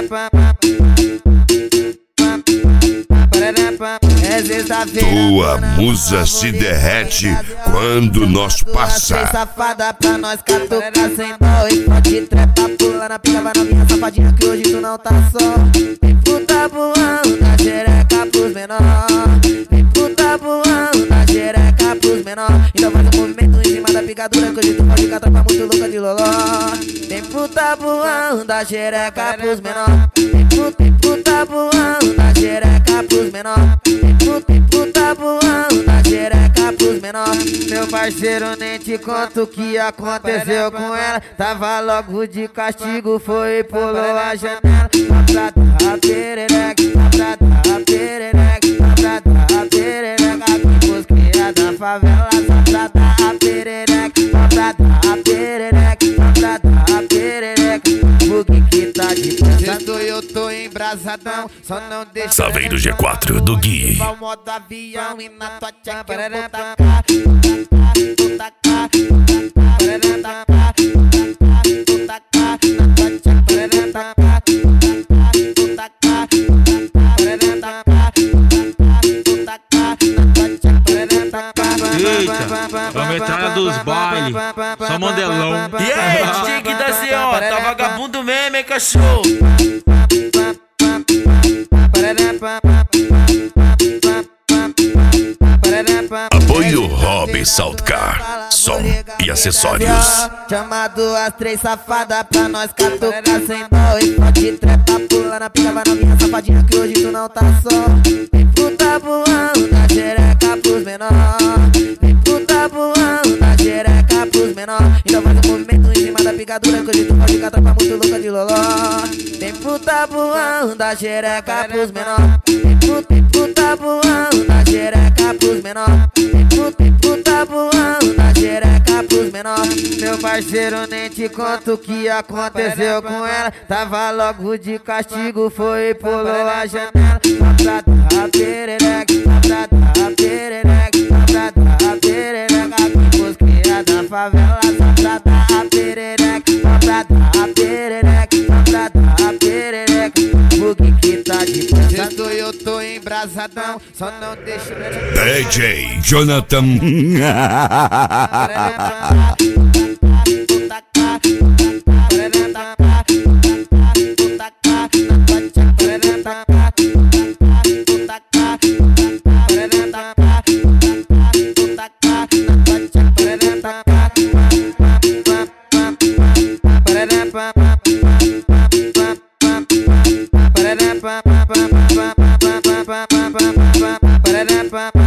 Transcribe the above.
Tua musa se derrete quando nós passar. Safada pra nós catucar sem dó e pode trepa, pula na pica, vai na minha safadinha que hoje tu não tá só. Vem puta voando na xereca pros menor. Vem puta voando na xereca pros menor. Então faz um movimento em cima da picadura que hoje tu pode catar pra muito louca de loló. Vem puta voando na xereca pros menor. Vem puta voando na xereca pros menor. Vem puta voando na xereca pros menor. Meu parceiro, nem te conto o que aconteceu com ela. Tava logo de castigo, foi e pulou a janela. Pra dar a perereca, pra dar a perereca, pra dar a perereca. Que busqueira da favela, pra dar a perereca, pra dar a perereca, pra dar a perereca. O que tá de pensando, eu tô embrasadão, só não deixa. Salvei do G4 do Gui. Vai o modo avião e na tua tcheca eu vou tacar. Eita, vamos entrar dos bailes, só mandelão. E aí, DJ que da CO, tá vagabundo mesmo, hein, cachorro? Apoio Hobby Saltcar, som e acessórios. Chamado as três safadas pra nós catucar sem dó e pode trepa, pula na pica, vai na minha safadinha que hoje tu não tá só. Vem puta voando na xereca pros menor. Vem puta voando na xereca pros menor. Então faz um movimento em cima da picadura que hoje tu pode catar pra muito louca de loló. Vem puta voando na xereca pros menor. Vem puta voando na xereca pros menor. Vem puta voando na xereca pros menor. Meu parceiro, nem te conto o que aconteceu com ela. Tava logo de castigo, foi e pulou a janela. Pra dar a perereca, pra dar a perereca, pra dar a perereca. Que busqueira da favela, pra dar a perereca, pra dar a perereca, pra dar a perereca. O que tá de pensando, eu tô embrasadão, só não deixa. DJ Jonathan. Ba